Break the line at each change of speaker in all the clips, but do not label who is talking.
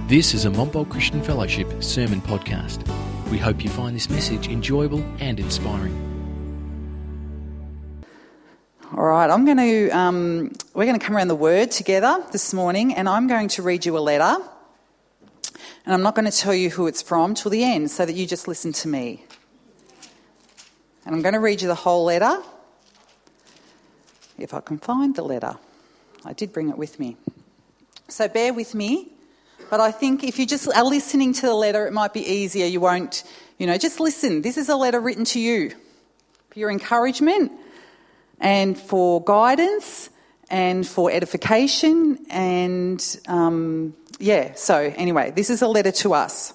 This is a Montbult Christian Fellowship sermon podcast. We hope you find this message enjoyable and inspiring.
All right, we're going to come around the Word together this morning, and I'm going to read you a letter, and I'm not going to tell you who it's from till the end, so that you just listen to me. And I'm going to read you the whole letter, if I can find the letter. I did bring it with me. So bear with me, but I think if you just are listening to the letter, it might be easier. You won't, just listen. This is a letter written to you for your encouragement and for guidance and for edification and, so anyway, this is a letter to us.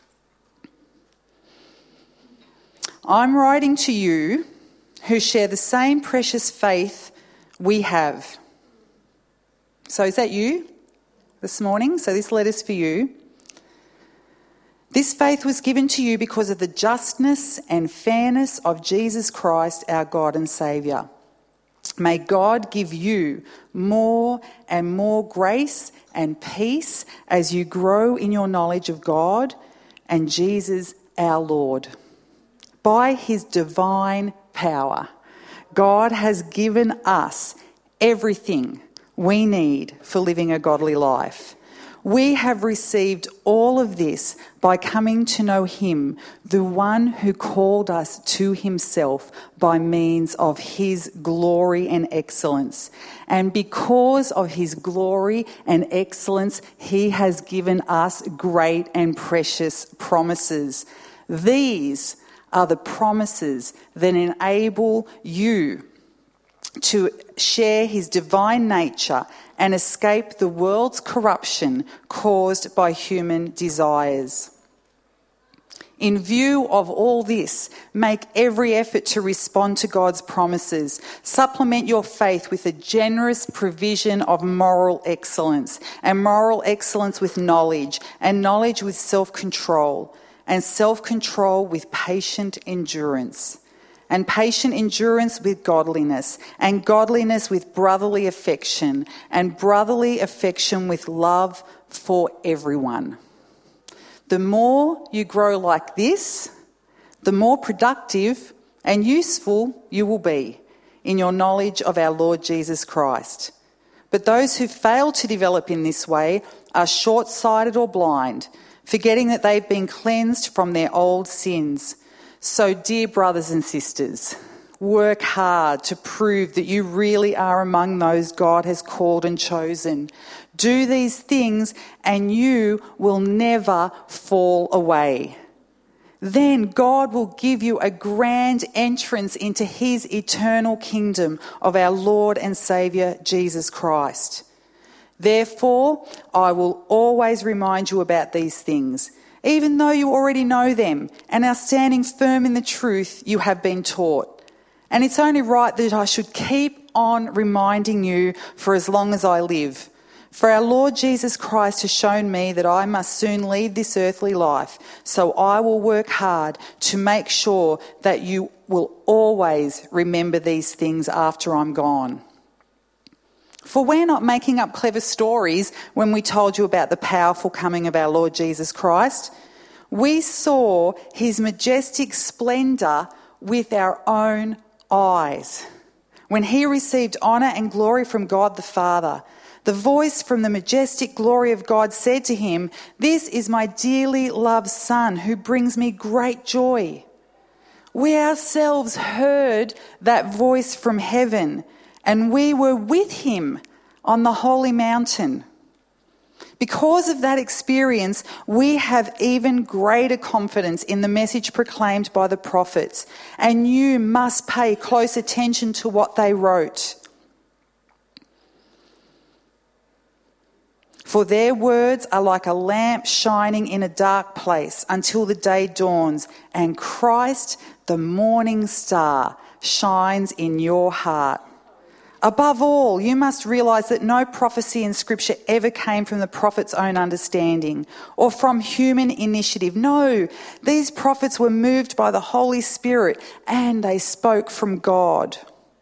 I'm writing to you who share the same precious faith we have. So is that you this morning? So this letter's for you. This faith was given to you because of the justness and fairness of Jesus Christ, our God and Saviour. May God give you more and more grace and peace as you grow in your knowledge of God and Jesus, our Lord. By his divine power, God has given us everything we need for living a godly life. We have received all of this by coming to know him, the one who called us to himself by means of his glory and excellence. And because of his glory and excellence, he has given us great and precious promises. These are the promises that enable you to share his divine nature and escape the world's corruption caused by human desires. In view of all this, make every effort to respond to God's promises. Supplement your faith with a generous provision of moral excellence, and moral excellence with knowledge, and knowledge with self-control, and self-control with patient endurance, and patient endurance with godliness, and godliness with brotherly affection, and brotherly affection with love for everyone. The more you grow like this, the more productive and useful you will be in your knowledge of our Lord Jesus Christ. But those who fail to develop in this way are short-sighted or blind, forgetting that they've been cleansed from their old sins. So, dear brothers and sisters, work hard to prove that you really are among those God has called and chosen. Do these things and you will never fall away. Then God will give you a grand entrance into his eternal kingdom of our Lord and Saviour, Jesus Christ. Therefore, I will always remind you about these things, even though you already know them and are standing firm in the truth you have been taught. And it's only right that I should keep on reminding you for as long as I live. For our Lord Jesus Christ has shown me that I must soon leave this earthly life, so I will work hard to make sure that you will always remember these things after I'm gone. For we're not making up clever stories when we told you about the powerful coming of our Lord Jesus Christ. We saw his majestic splendour with our own eyes when he received honour and glory from God the Father. The voice from the majestic glory of God said to him, "This is my dearly loved Son who brings me great joy." We ourselves heard that voice from heaven, and we were with him on the holy mountain. Because of that experience, we have even greater confidence in the message proclaimed by the prophets, and you must pay close attention to what they wrote. For their words are like a lamp shining in a dark place until the day dawns, and Christ, the morning star, shines in your heart. Above all, you must realise that no prophecy in Scripture ever came from the prophet's own understanding or from human initiative. No, these prophets were moved by the Holy Spirit and they spoke from God.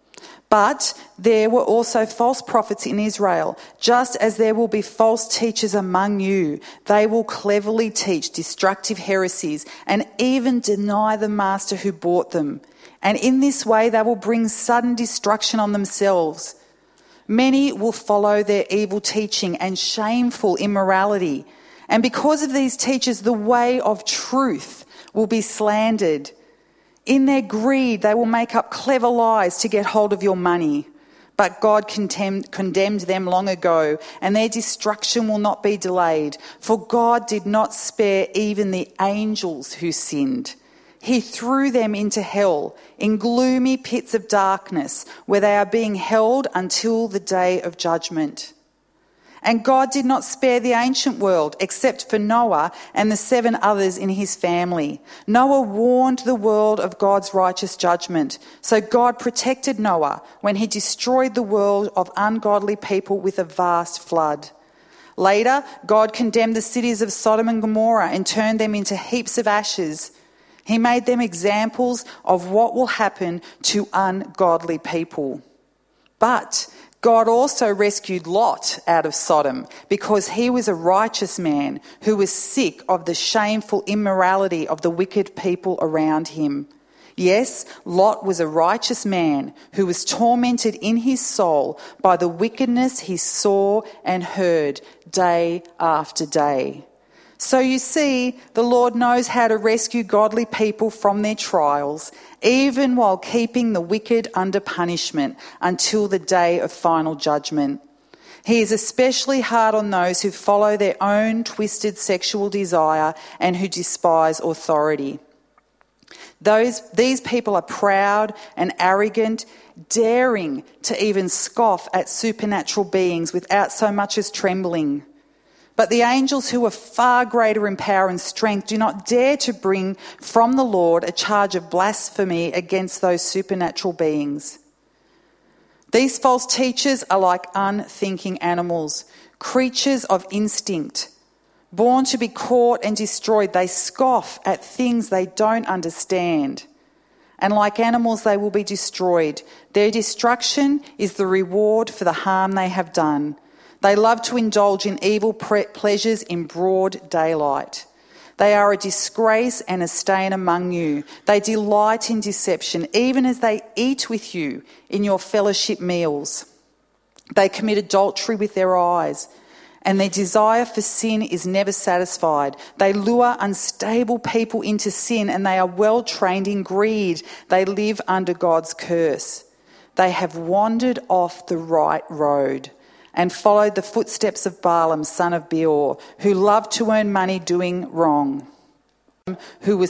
But there were also false prophets in Israel, just as there will be false teachers among you. They will cleverly teach destructive heresies and even deny the master who bought them. And in this way they will bring sudden destruction on themselves. Many will follow their evil teaching and shameful immorality. And because of these teachers, the way of truth will be slandered. In their greed, they will make up clever lies to get hold of your money. But God condemned them long ago, and their destruction will not be delayed. For God did not spare even the angels who sinned. He threw them into hell, in gloomy pits of darkness, where they are being held until the day of judgment. And God did not spare the ancient world, except for Noah and the 7 others in his family. Noah warned the world of God's righteous judgment. So God protected Noah when he destroyed the world of ungodly people with a vast flood. Later, God condemned the cities of Sodom and Gomorrah and turned them into heaps of ashes. He made them examples of what will happen to ungodly people. But God also rescued Lot out of Sodom because he was a righteous man who was sick of the shameful immorality of the wicked people around him. Yes, Lot was a righteous man who was tormented in his soul by the wickedness he saw and heard day after day. So you see, the Lord knows how to rescue godly people from their trials, even while keeping the wicked under punishment until the day of final judgment. He is especially hard on those who follow their own twisted sexual desire and who despise authority. These people are proud and arrogant, daring to even scoff at supernatural beings without so much as trembling. But the angels, who are far greater in power and strength, do not dare to bring from the Lord a charge of blasphemy against those supernatural beings. These false teachers are like unthinking animals, creatures of instinct. Born to be caught and destroyed, they scoff at things they don't understand. And like animals, they will be destroyed. Their destruction is the reward for the harm they have done. They love to indulge in evil pleasures in broad daylight. They are a disgrace and a stain among you. They delight in deception, even as they eat with you in your fellowship meals. They commit adultery with their eyes, and their desire for sin is never satisfied. They lure unstable people into sin, and they are well trained in greed. They live under God's curse. They have wandered off the right road and followed the footsteps of Balaam, son of Beor, who loved to earn money doing wrong, who was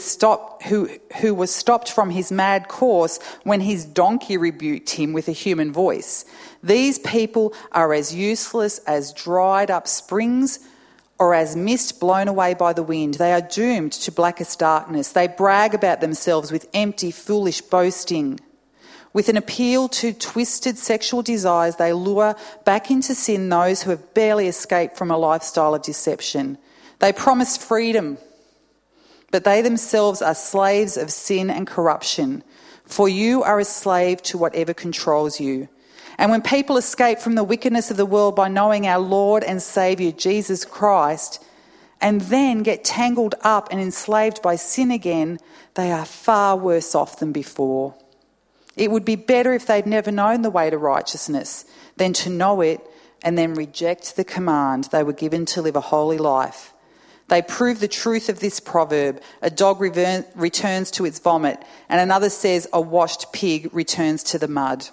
stopped from his mad course when his donkey rebuked him with a human voice. These people are as useless as dried up springs or as mist blown away by the wind. They are doomed to blackest darkness. They brag about themselves with empty, foolish boasting. With an appeal to twisted sexual desires, they lure back into sin those who have barely escaped from a lifestyle of deception. They promise freedom, but they themselves are slaves of sin and corruption. For you are a slave to whatever controls you. And when people escape from the wickedness of the world by knowing our Lord and Saviour Jesus Christ, and then get tangled up and enslaved by sin again, they are far worse off than before. It would be better if they'd never known the way to righteousness than to know it and then reject the command they were given to live a holy life. They prove the truth of this proverb: a dog returns to its vomit, and another says a washed pig returns to the mud.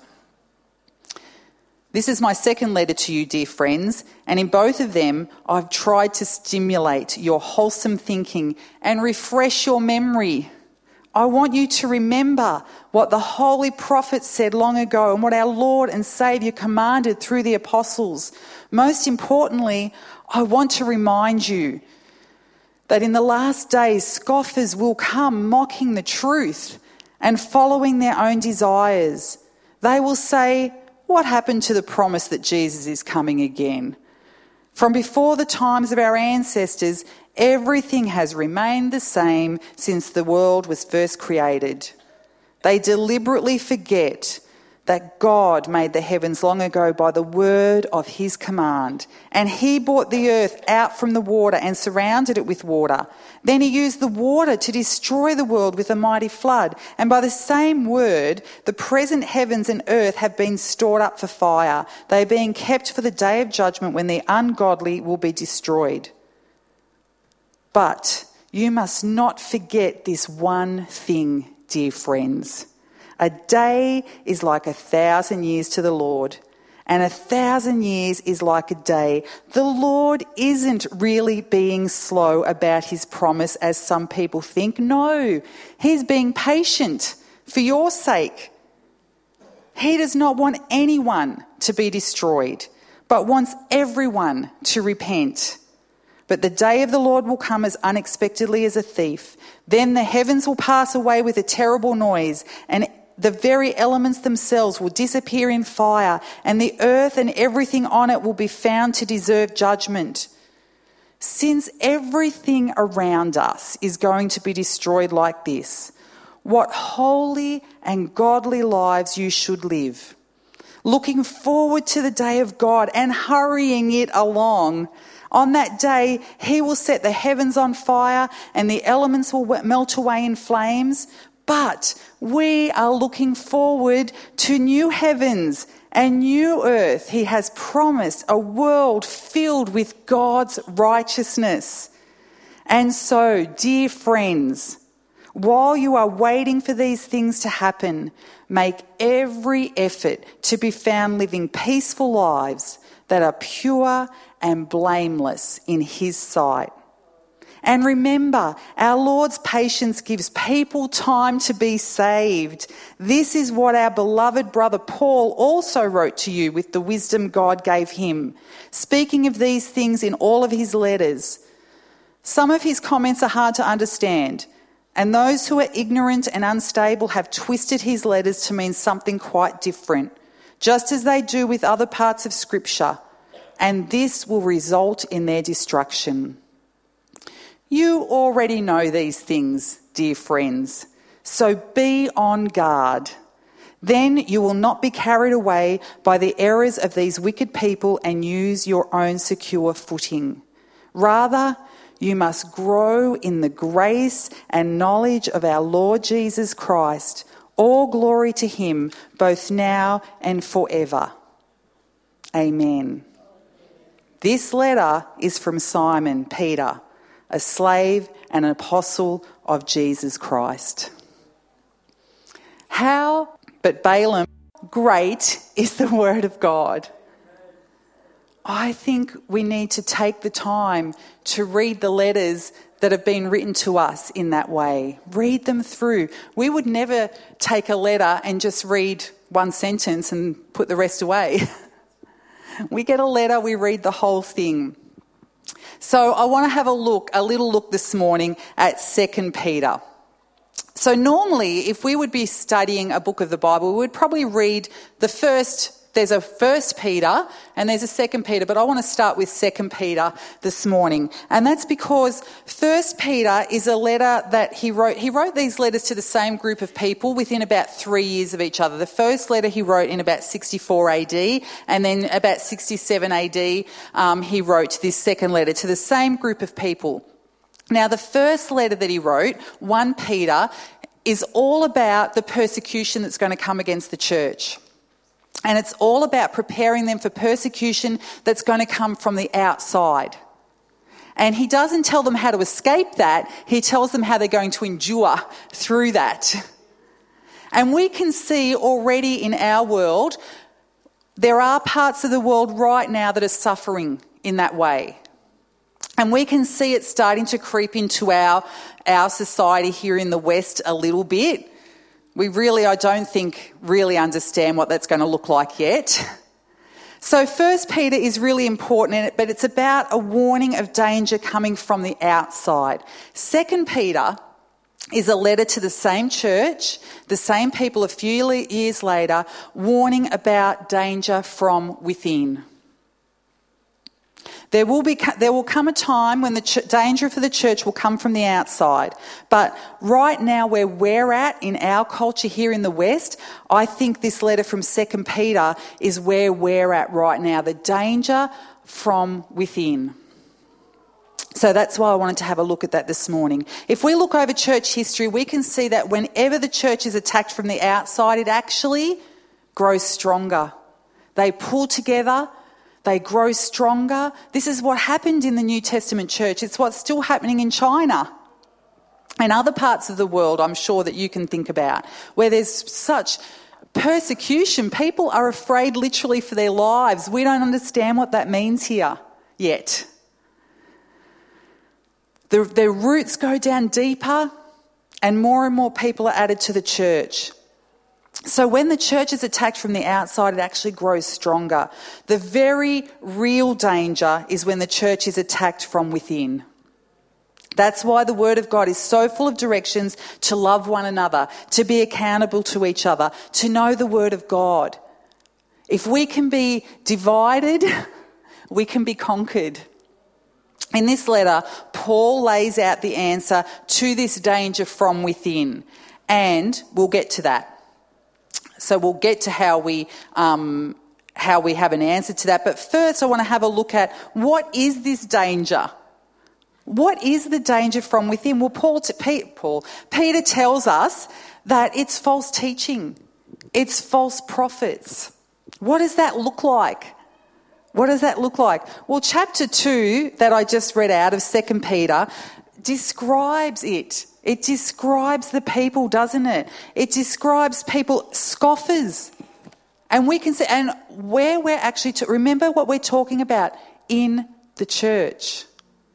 This is my second letter to you, dear friends, and in both of them I've tried to stimulate your wholesome thinking and refresh your memory. I want you to remember what the holy prophets said long ago and what our Lord and Saviour commanded through the apostles. Most importantly, I want to remind you that in the last days scoffers will come mocking the truth and following their own desires. They will say, "What happened to the promise that Jesus is coming again? From before the times of our ancestors, everything has remained the same since the world was first created." They deliberately forget that God made the heavens long ago by the word of his command. And he brought the earth out from the water and surrounded it with water. Then he used the water to destroy the world with a mighty flood. And by the same word, the present heavens and earth have been stored up for fire. They are being kept for the day of judgment when the ungodly will be destroyed. But you must not forget this one thing, dear friends. A day is like 1,000 years to the Lord, and 1,000 years is like a day. The Lord isn't really being slow about his promise, as some people think. No, he's being patient for your sake. He does not want anyone to be destroyed, but wants everyone to repent. But the day of the Lord will come as unexpectedly as a thief. Then the heavens will pass away with a terrible noise, and the very elements themselves will disappear in fire, and the earth and everything on it will be found to deserve judgment. Since everything around us is going to be destroyed like this, what holy and godly lives you should live, looking forward to the day of God and hurrying it along. On that day, he will set the heavens on fire and the elements will melt away in flames. But we are looking forward to new heavens and new earth. He has promised a world filled with God's righteousness. And so, dear friends, while you are waiting for these things to happen, make every effort to be found living peaceful lives that are pure and blameless in his sight. And remember, our Lord's patience gives people time to be saved. This is what our beloved brother Paul also wrote to you with the wisdom God gave him, speaking of these things in all of his letters. Some of his comments are hard to understand, and those who are ignorant and unstable have twisted his letters to mean something quite different, just as they do with other parts of Scripture, and this will result in their destruction. You already know these things, dear friends, so be on guard. Then you will not be carried away by the errors of these wicked people and use your own secure footing. Rather, you must grow in the grace and knowledge of our Lord Jesus Christ. All glory to him, both now and forever. Amen. This letter is from Simon Peter, a slave and an apostle of Jesus Christ. How, but Balaam, great is the word of God. I think we need to take the time to read the letters that have been written to us in that way. Read them through. We would never take a letter and just read one sentence and put the rest away. We get a letter, we read the whole thing. So I want to have a little look this morning at 2 Peter. So normally, if we would be studying a book of the Bible, we would probably read there's a 1 Peter and there's a 2 Peter, but I want to start with 2 Peter this morning. And that's because 1 Peter is a letter that he wrote. He wrote these letters to the same group of people within about 3 years of each other. The first letter he wrote in about 64 AD, and then about 67 AD he wrote this second letter to the same group of people. Now, the first letter that he wrote, 1 Peter, is all about the persecution that's going to come against the church. And it's all about preparing them for persecution that's going to come from the outside. And he doesn't tell them how to escape that. He tells them how they're going to endure through that. And we can see already in our world, there are parts of the world right now that are suffering in that way. And we can see it starting to creep into our society here in the West a little bit. We really, I don't think, really understand what that's going to look like yet. So 1 Peter is really important in it, but it's about a warning of danger coming from the outside. 2 Peter is a letter to the same church, the same people a few years later, warning about danger from within. There will come a time when the danger for the church will come from the outside. But right now, where we're at in our culture here in the West, I think this letter from 2 Peter is where we're at right now, the danger from within. So that's why I wanted to have a look at that this morning. If we look over church history, we can see that whenever the church is attacked from the outside, it actually grows stronger. They pull together. They grow stronger. This is what happened in the New Testament church. It's what's still happening in China and other parts of the world, I'm sure, that you can think about, where there's such persecution. People are afraid literally for their lives. We don't understand what that means here yet. Their roots go down deeper and more people are added to the church. So when the church is attacked from the outside, it actually grows stronger. The very real danger is when the church is attacked from within. That's why the Word of God is so full of directions to love one another, to be accountable to each other, to know the Word of God. If we can be divided, we can be conquered. In this letter, Paul lays out the answer to this danger from within, and we'll get to that. So we'll get to how we have an answer to that. But first I want to have a look at what is this danger? What is the danger from within? Well, Peter tells us that it's false teaching. It's false prophets. What does that look like? What does that look like? Well, chapter 2 that I just read out of 2 Peter describes it. It describes the people, doesn't it? It describes people, scoffers. And we can see, and where we're actually, remember what we're talking about, in the church.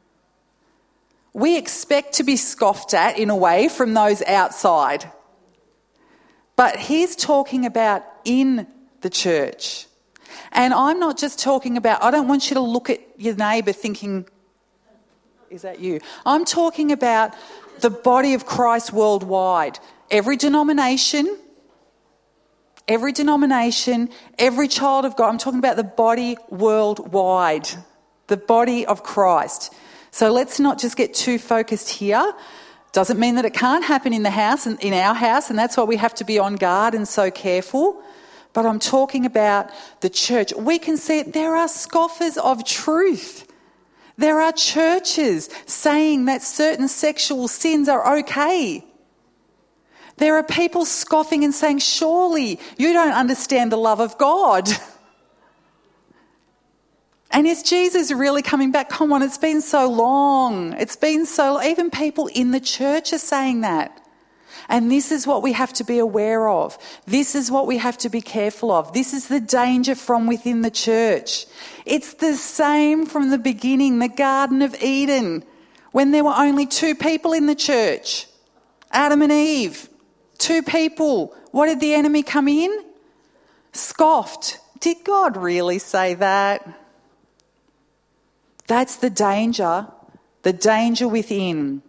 We expect to be scoffed at in a way from those outside. But he's talking about in the church. And I'm not just talking about, I don't want you to look at your neighbour thinking, is that you? I'm talking about the body of Christ worldwide. Every denomination, every child of God. I'm talking about the body worldwide, the body of Christ. So let's not just get too focused here. Doesn't mean that it can't happen in the house and in our house, and that's why we have to be on guard and so careful. But I'm talking about the church. We can see it. There are scoffers of truth. There are churches saying that certain sexual sins are okay. There are people scoffing and saying, surely you don't understand the love of God. And is Jesus really coming back? Come on, it's been so long. Even people in the church are saying that. And this is what we have to be aware of. This is what we have to be careful of. This is the danger from within the church. It's the same from the beginning, the Garden of Eden, when there were only 2 people in the church, Adam and Eve, 2 people. What did the enemy come in? Scoffed. Did God really say that? That's the danger within.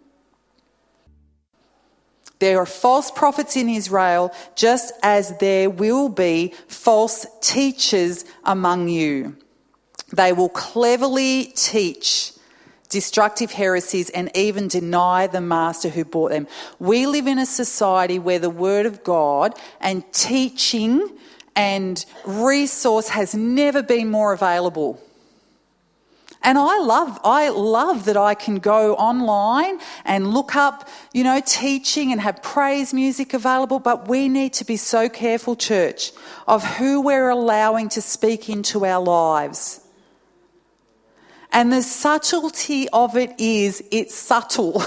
There are false prophets in Israel, just as there will be false teachers among you. They will cleverly teach destructive heresies and even deny the master who bought them. We live in a society where the Word of God and teaching and resource has never been more available. And I love that I can go online and look up, teaching and have praise music available. But we need to be so careful, church, of who we're allowing to speak into our lives. And the subtlety of it is, it's subtle.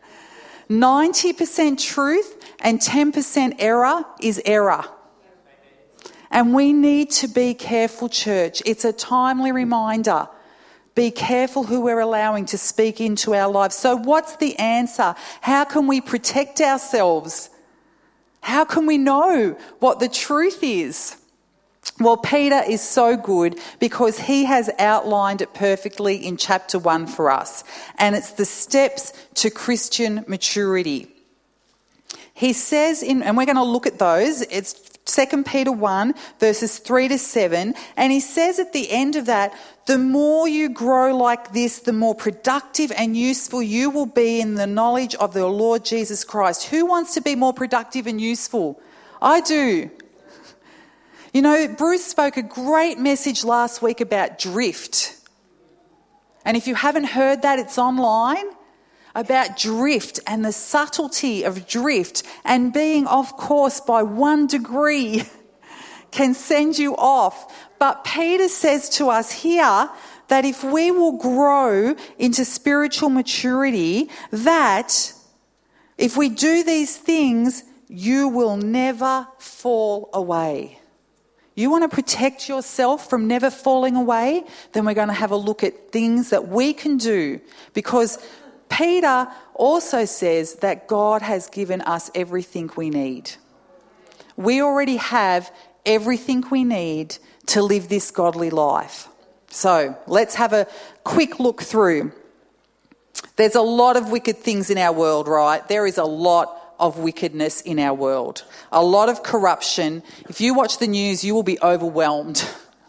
90% truth and 10% error is error. And we need to be careful, church. It's a timely reminder. Be careful who we're allowing to speak into our lives. So what's the answer? How can we protect ourselves? How can we know what the truth is? Well, Peter is so good because he has outlined it perfectly in chapter 1 for us. And it's the steps to Christian maturity. He says and we're going to look at those. It's 2 Peter 1, verses 3 to 7, and he says at the end of that, the more you grow like this, the more productive and useful you will be in the knowledge of the Lord Jesus Christ. Who wants to be more productive and useful? I do. You know, Bruce spoke a great message last week about drift. And if you haven't heard that, it's online. About drift and the subtlety of drift, and being off course by 1 degree can send you off. But Peter says to us here that if we will grow into spiritual maturity, that if we do these things, you will never fall away. You want to protect yourself from never falling away? Then we're going to have a look at things that we can do, because Peter also says that God has given us everything we need. We already have everything we need to live this godly life. So let's have a quick look through. There's a lot of wicked things in our world, right? There is a lot of wickedness in our world. A lot of corruption. If you watch the news, you will be overwhelmed.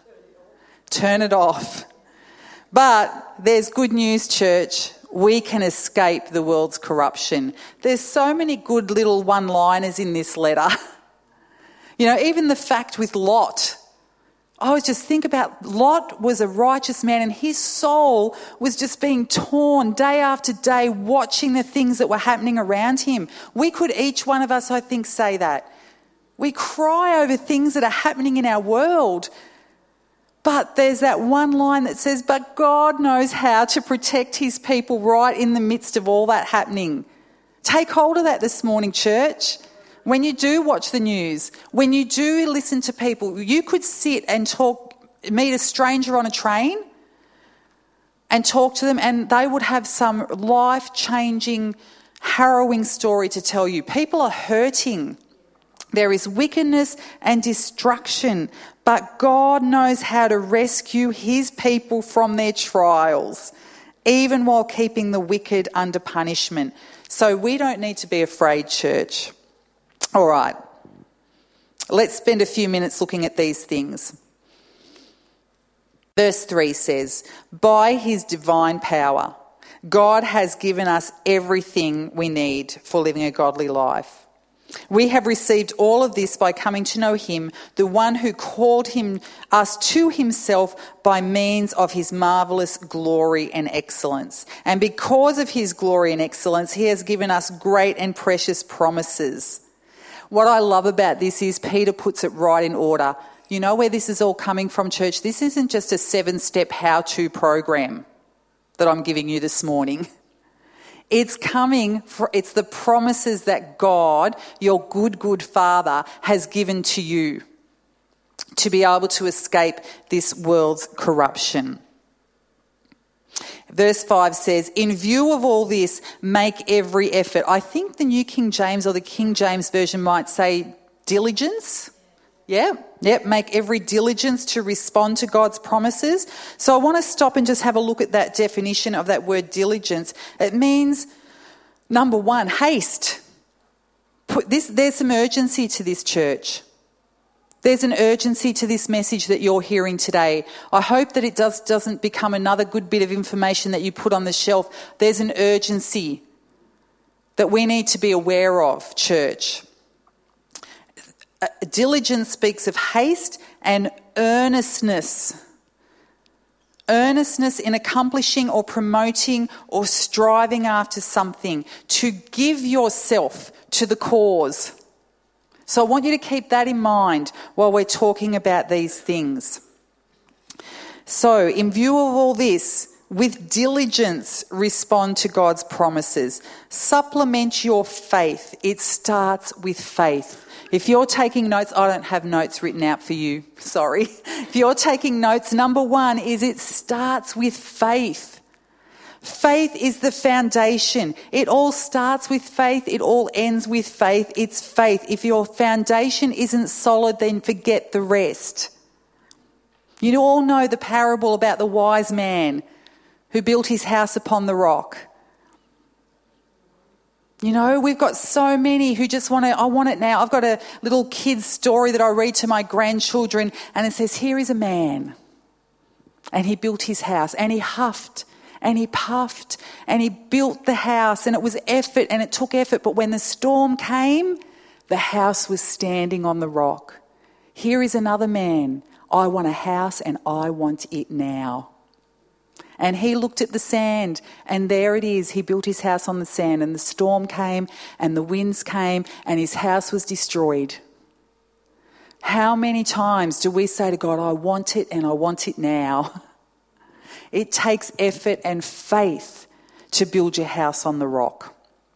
Turn it off. But there's good news, church. We can escape the world's corruption. There's so many good little one-liners in this letter. You know, even the fact with Lot. I was just think about Lot was a righteous man, and his soul was just being torn day after day, watching the things that were happening around him. We could, each one of us, I think, say that. We cry over things that are happening in our world. But there's that one line that says, but God knows how to protect his people right in the midst of all that happening. Take hold of that this morning, church. When you do watch the news, when you do listen to people, you could sit and meet a stranger on a train and talk to them, and they would have some life-changing, harrowing story to tell you. People are hurting. There is wickedness and destruction, but God knows how to rescue his people from their trials, even while keeping the wicked under punishment. So we don't need to be afraid, church. All right, let's spend a few minutes looking at these things. Verse 3 says, by his divine power, God has given us everything we need for living a godly life. We have received all of this by coming to know him, the one who called us to himself by means of his marvellous glory and excellence. And because of his glory and excellence, he has given us great and precious promises. What I love about this is Peter puts it right in order. You know where this is all coming from, church? This isn't just a 7-step how-to program that I'm giving you this morning. It's the promises that God, your good Father, has given to you to be able to escape this world's corruption. Verse 5 says, in view of all this, make every effort. I think the New King James or the King James Version might say diligence. Yep, make every diligence to respond to God's promises. So I want to stop and just have a look at that definition of that word diligence. It means, number one, haste. There's some urgency to this, church. There's an urgency to this message that you're hearing today. I hope that it doesn't become another good bit of information that you put on the shelf. There's an urgency that we need to be aware of, church. Diligence speaks of haste and earnestness. Earnestness in accomplishing or promoting or striving after something. To give yourself to the cause. So I want you to keep that in mind while we're talking about these things. So in view of all this, with diligence respond to God's promises. Supplement your faith. It starts with faith. If you're taking notes, I don't have notes written out for you, sorry. If you're taking notes, number one is it starts with faith. Faith is the foundation. It all starts with faith. It all ends with faith. It's faith. If your foundation isn't solid, then forget the rest. You all know the parable about the wise man who built his house upon the rock. You know, we've got so many who just I want it now. I've got a little kid's story that I read to my grandchildren, and it says, here is a man, and he built his house, and he huffed, and he puffed, and he built the house, and it was effort, and it took effort, but when the storm came, the house was standing on the rock. Here is another man. I want a house, and I want it now. And he looked at the sand, and there it is. He built his house on the sand, and the storm came, and the winds came, and his house was destroyed. How many times do we say to God, I want it, and I want it now? It takes effort and faith to build your house on the rock.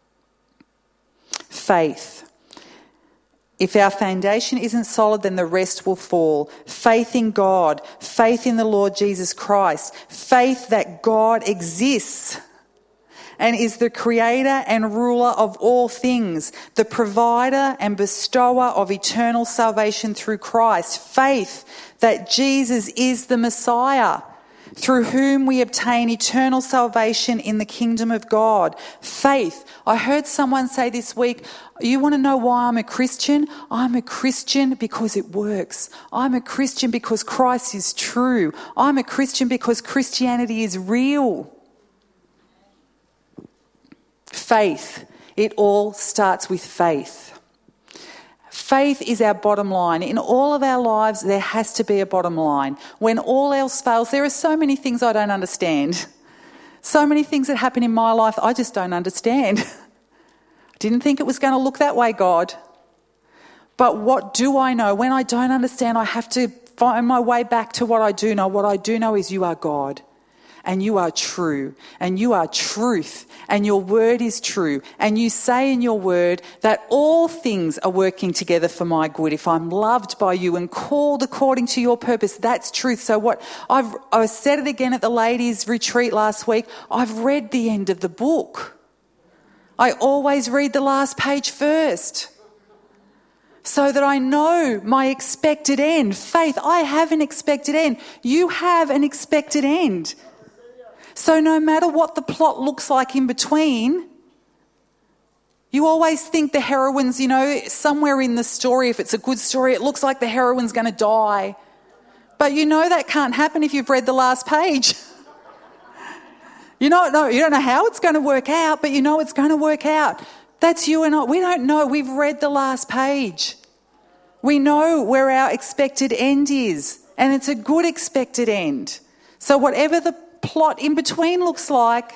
Faith. If our foundation isn't solid, then the rest will fall. Faith in God, faith in the Lord Jesus Christ, faith that God exists and is the creator and ruler of all things, the provider and bestower of eternal salvation through Christ. Faith that Jesus is the Messiah, through whom we obtain eternal salvation in the kingdom of God. Faith. I heard someone say this week, you want to know why I'm a Christian? I'm a Christian because it works. I'm a Christian because Christ is true. I'm a Christian because Christianity is real. Faith. It all starts with faith. Faith is our bottom line. In all of our lives, there has to be a bottom line. When all else fails, there are so many things I don't understand. So many things that happen in my life I just don't understand. I didn't think it was going to look that way, God. But what do I know? When I don't understand, I have to find my way back to what I do know. What I do know is you are God. And you are true, and you are truth, and your word is true. And you say in your word that all things are working together for my good. If I'm loved by you and called according to your purpose, that's truth. So I said it again at the ladies' retreat last week, I've read the end of the book. I always read the last page first, so that I know my expected end. Faith, I have an expected end. You have an expected end. So no matter what the plot looks like in between, you always think the heroine's, somewhere in the story, if it's a good story, it looks like the heroine's going to die. But that can't happen if you've read the last page. You don't know how it's going to work out, but it's going to work out. That's you and I. We don't know. We've read the last page. We know where our expected end is, and it's a good expected end. So whatever the plot in between looks like,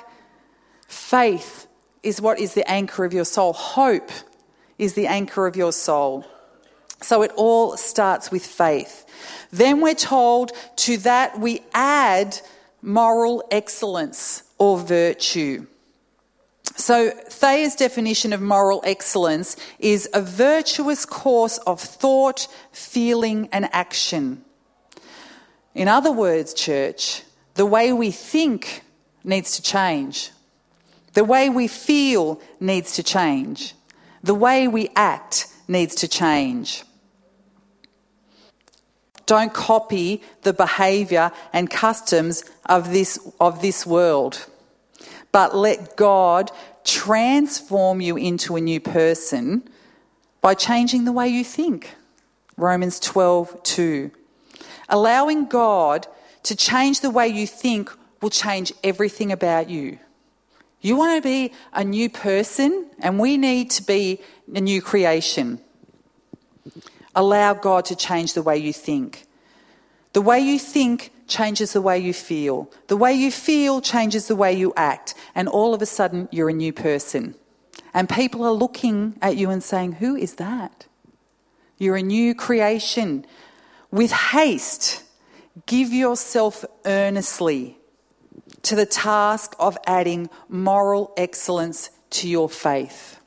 faith is what is the anchor of your soul. Hope is the anchor of your soul. So it all starts with faith. Then we're told to that we add moral excellence or virtue. So Thayer's definition of moral excellence is a virtuous course of thought, feeling and action. In other words, church, the way we think needs to change. The way we feel needs to change. The way we act needs to change. Don't copy the behaviour and customs of this world, but let God transform you into a new person by changing the way you think. Romans 12:2. Allowing God to change the way you think will change everything about you. You want to be a new person, and we need to be a new creation. Allow God to change the way you think. The way you think changes the way you feel. The way you feel changes the way you act. And all of a sudden, you're a new person. And people are looking at you and saying, who is that? You're a new creation. With haste, give yourself earnestly to the task of adding moral excellence to your faith.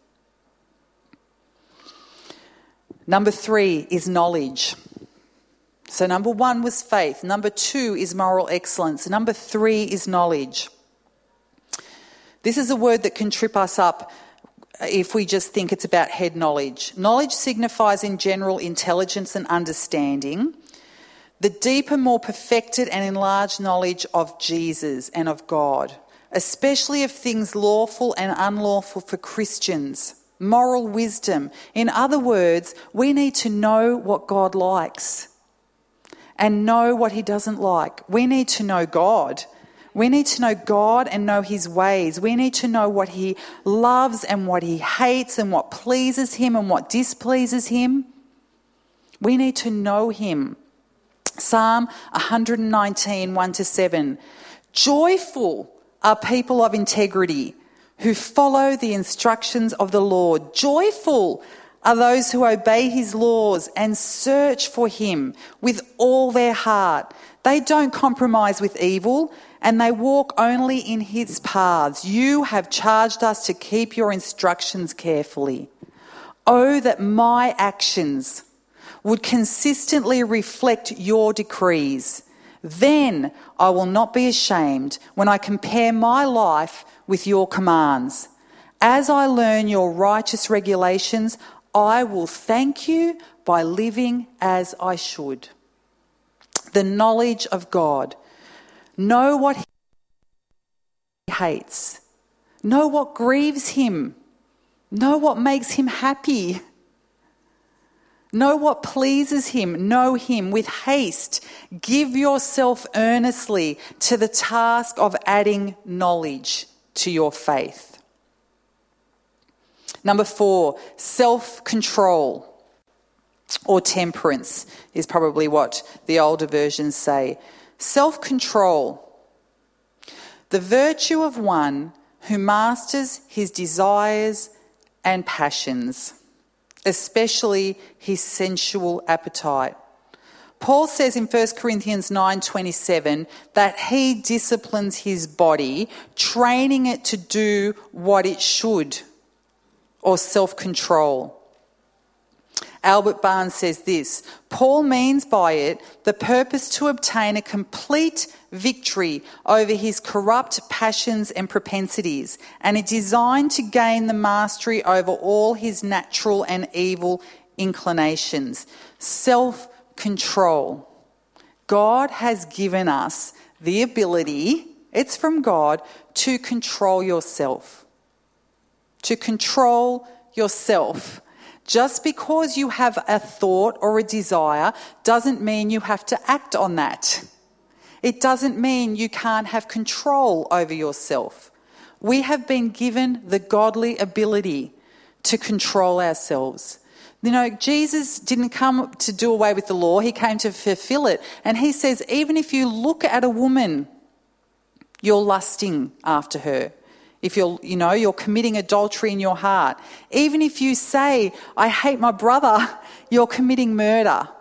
Number 3 is knowledge. So number 1 was faith. Number 2 is moral excellence. Number 3 is knowledge. This is a word that can trip us up if we just think it's about head knowledge. Knowledge signifies in general intelligence and understanding, the deeper, more perfected and enlarged knowledge of Jesus and of God. especially of things lawful and unlawful for Christians. Moral wisdom. In other words, we need to know what God likes and know what he doesn't like. We need to know God. We need to know God and know his ways. We need to know what he loves and what he hates and what pleases him and what displeases him. We need to know him. Psalm 119, 1-7. Joyful are people of integrity who follow the instructions of the Lord. Joyful are those who obey his laws and search for him with all their heart. They don't compromise with evil and they walk only in his paths. You have charged us to keep your instructions carefully. Oh, that my actions would consistently reflect your decrees. Then I will not be ashamed when I compare my life with your commands. As I learn your righteous regulations, I will thank you by living as I should. The knowledge of God. Know what he hates. Know what grieves him. Know what makes him happy. Know what pleases him. Know him with haste. Give yourself earnestly to the task of adding knowledge to your faith. Number 4, self-control or temperance is probably what the older versions say. Self-control, the virtue of one who masters his desires and passions, especially his sensual appetite. Paul says in 1 Corinthians 9:27 that he disciplines his body, training it to do what it should, or self-control. Albert Barnes says this, Paul means by it the purpose to obtain a complete victory over his corrupt passions and propensities, and a design to gain the mastery over all his natural and evil inclinations. Self-control. God has given us the ability, it's from God, to control yourself. To control yourself. Just because you have a thought or a desire doesn't mean you have to act on that. It doesn't mean you can't have control over yourself. We have been given the godly ability to control ourselves. You know, Jesus didn't come to do away with the law, he came to fulfill it. And he says, even if you look at a woman, you're lusting after her. If you're committing adultery in your heart. Even if you say, I hate my brother, you're committing murder.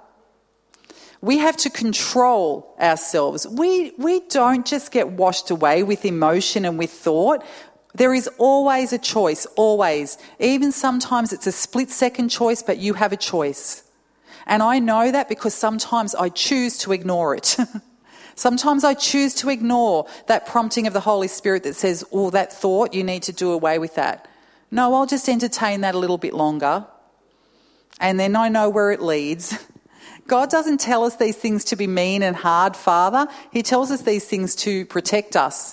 We have to control ourselves. We don't just get washed away with emotion and with thought. There is always a choice, always. Even sometimes it's a split-second choice, but you have a choice. And I know that because sometimes I choose to ignore it. Sometimes I choose to ignore that prompting of the Holy Spirit that says, oh, that thought, you need to do away with that. No, I'll just entertain that a little bit longer. And then I know where it leads. God doesn't tell us these things to be mean and hard, Father. He tells us these things to protect us.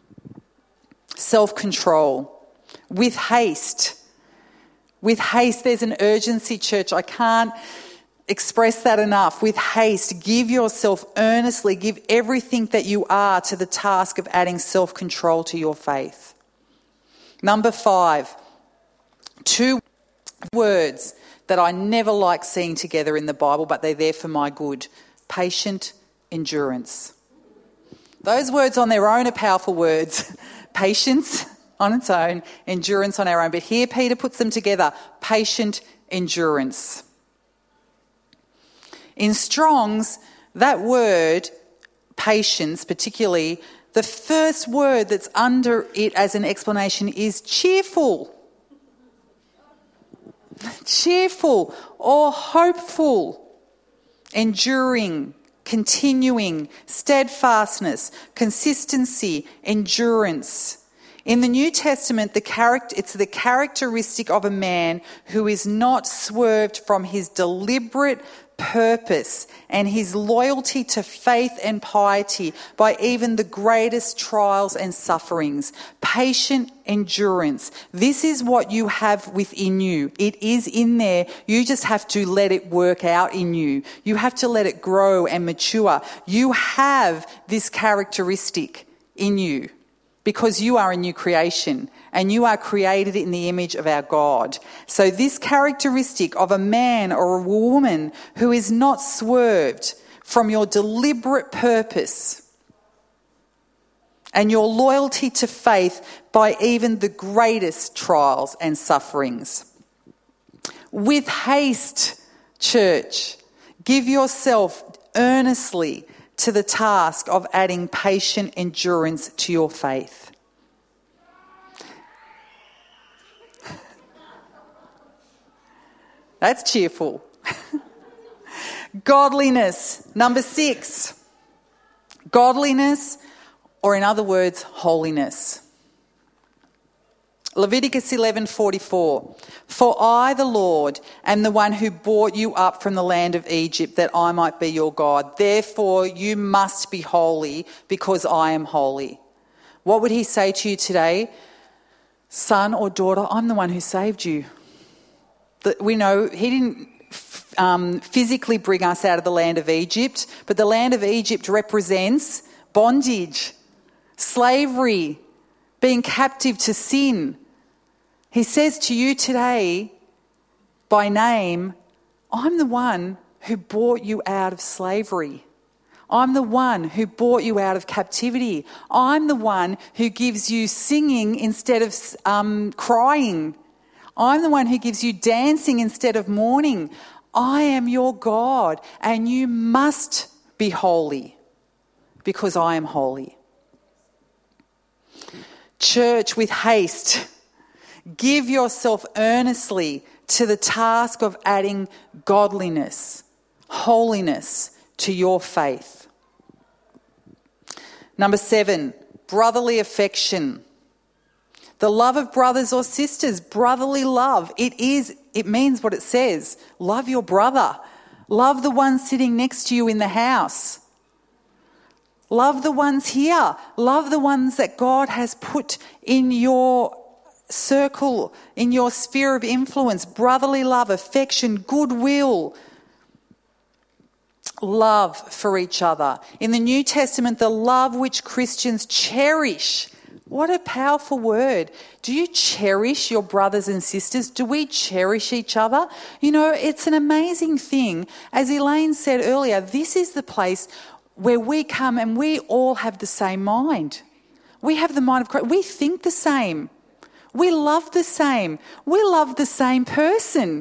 Self-control. With haste. With haste, there's an urgency, church. I can't express that enough. With haste, give yourself earnestly, give everything that you are to the task of adding self-control to your faith. Number 5, 2 words that I never like seeing together in the Bible, but they're there for my good. Patient endurance. Those words on their own are powerful words. Patience on its own, endurance on our own. But here Peter puts them together. Patient endurance. In Strong's, that word, patience particularly, the first word that's under it as an explanation is cheerful. Cheerful or hopeful, enduring, continuing, steadfastness, consistency, endurance. In the New Testament, it's the characteristic of a man who is not swerved from his deliberate purpose and his loyalty to faith and piety by even the greatest trials and sufferings. Patient endurance. This is what you have within you. It is in there. You just have to let it work out in you. You have to let it grow and mature. You have this characteristic in you because you are a new creation and you are created in the image of our God. So this characteristic of a man or a woman who is not swerved from your deliberate purpose and your loyalty to faith by even the greatest trials and sufferings. With haste, church, give yourself earnestly to the task of adding patient endurance to your faith. That's cheerful. Godliness, number 6. Godliness, or in other words, holiness. Leviticus 11:44. For I, the Lord, am the one who brought you up from the land of Egypt, that I might be your God. Therefore you must be holy, because I am holy. What would he say to you today? Son or daughter, I'm the one who saved you. We know he didn't physically bring us out of the land of Egypt, but the land of Egypt represents bondage, slavery, being captive to sin. He says to you today, by name, I'm the one who brought you out of slavery. I'm the one who brought you out of captivity. I'm the one who gives you singing instead of crying. I'm the one who gives you dancing instead of mourning. I am your God, and you must be holy because I am holy. Church, with haste, give yourself earnestly to the task of adding godliness, holiness to your faith. Number 7, brotherly affection. The love of brothers or sisters, brotherly love. It means what it says. Love your brother. Love the one sitting next to you in the house. Love the ones here. Love the ones that God has put in your circle, in your sphere of influence. Brotherly love, affection, goodwill. Love for each other. In the New Testament, the love which Christians cherish. What a powerful word. Do you cherish your brothers and sisters? Do we cherish each other? You know, it's an amazing thing. As Elaine said earlier, this is the place where we come and we all have the same mind. We have the mind of Christ. We think the same. We love the same. We love the same person.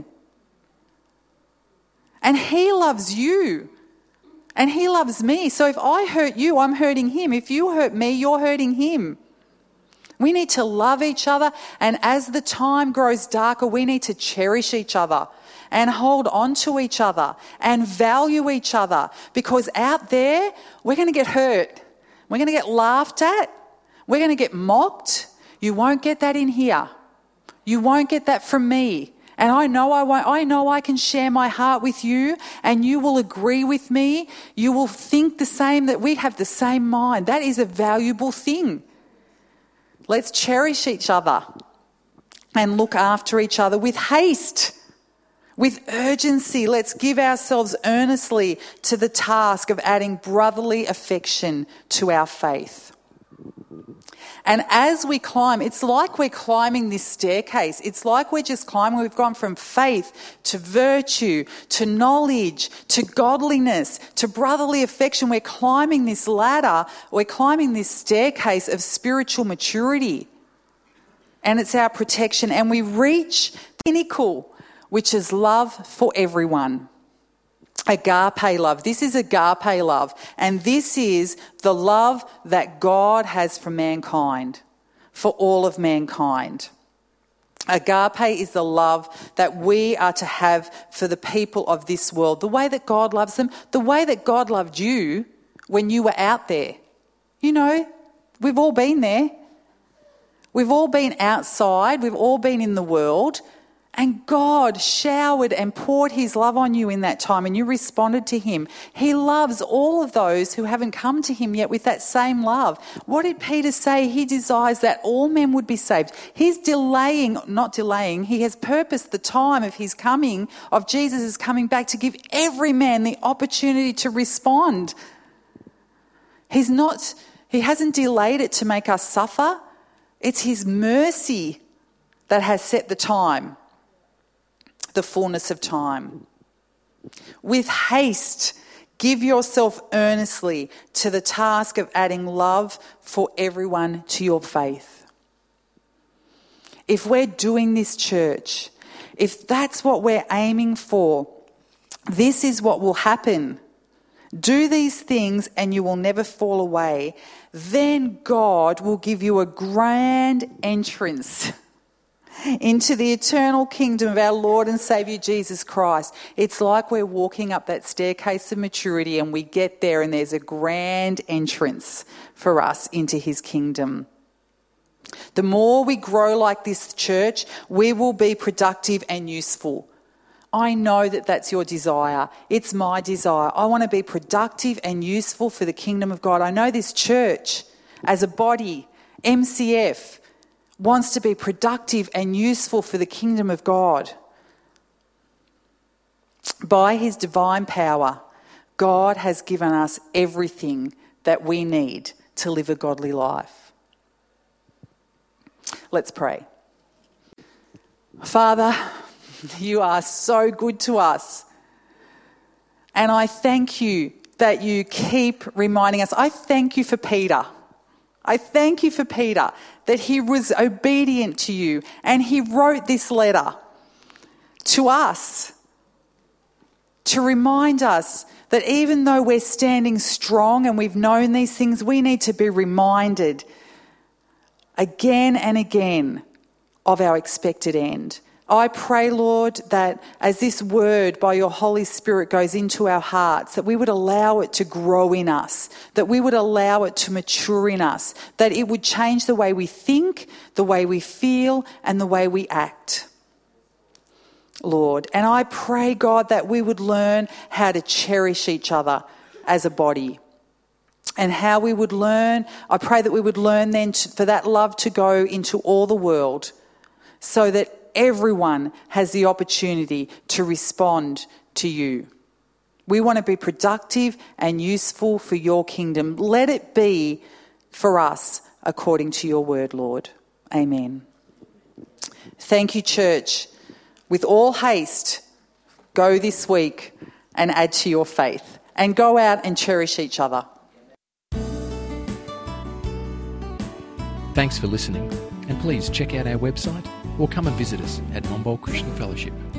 And he loves you. And he loves me. So if I hurt you, I'm hurting him. If you hurt me, you're hurting him. We need to love each other, and as the time grows darker, we need to cherish each other and hold on to each other and value each other, because out there, we're going to get hurt. We're going to get laughed at. We're going to get mocked. You won't get that in here. You won't get that from me. And I know I won't. I know I can share my heart with you, and you will agree with me. You will think the same, that we have the same mind. That is a valuable thing. Let's cherish each other and look after each other with haste, with urgency. Let's give ourselves earnestly to the task of adding brotherly affection to our faith. And as we climb, it's like we're climbing this staircase. It's like we're just climbing. We've gone from faith to virtue, to knowledge, to godliness, to brotherly affection. We're climbing this ladder. We're climbing this staircase of spiritual maturity. And it's our protection. And we reach the pinnacle, which is love for everyone. Agape love. This is agape love. And this is the love that God has for mankind, for all of mankind. Agape is the love that we are to have for the people of this world. The way that God loves them, the way that God loved you when you were out there. You know, we've all been there. We've all been outside. We've all been in the world. And God showered and poured his love on you in that time, and you responded to him. He loves all of those who haven't come to him yet with that same love. What did Peter say? He desires that all men would be saved. He's not delaying, he has purposed the time of his coming, of Jesus' coming back, to give every man the opportunity to respond. He hasn't delayed it to make us suffer. It's his mercy that has set the time. The fullness of time. With haste, give yourself earnestly to the task of adding love for everyone to your faith. If we're doing this, church, if that's what we're aiming for, this is what will happen. Do these things and you will never fall away. Then God will give you a grand entrance into the eternal kingdom of our Lord and Saviour Jesus Christ. It's like we're walking up that staircase of maturity and we get there and there's a grand entrance for us into his kingdom. The more we grow like this, church, we will be productive and useful. I know that that's your desire. It's my desire. I want to be productive and useful for the kingdom of God. I know this church, as a body, MCF, wants to be productive and useful for the kingdom of God. By his divine power, God has given us everything that we need to live a godly life. Let's pray. Father, you are so good to us. And I thank you that you keep reminding us. I thank you for Peter. I thank you for Peter, that he was obedient to you and he wrote this letter to us to remind us that even though we're standing strong and we've known these things, we need to be reminded again and again of our expected end. I pray, Lord, that as this word by your Holy Spirit goes into our hearts, that we would allow it to grow in us, that we would allow it to mature in us, that it would change the way we think, the way we feel, and the way we act, Lord. And I pray, God, that we would learn how to cherish each other as a body. And how we would learn, I pray that we would learn then for that love to go into all the world so that everyone has the opportunity to respond to you. We want to be productive and useful for your kingdom. Let it be for us according to your word, Lord. Amen. Thank you, church. With all haste, go this week and add to your faith. And go out and cherish each other.
Thanks for listening, and please check out our website or come and visit us at Monbulk Christian Fellowship.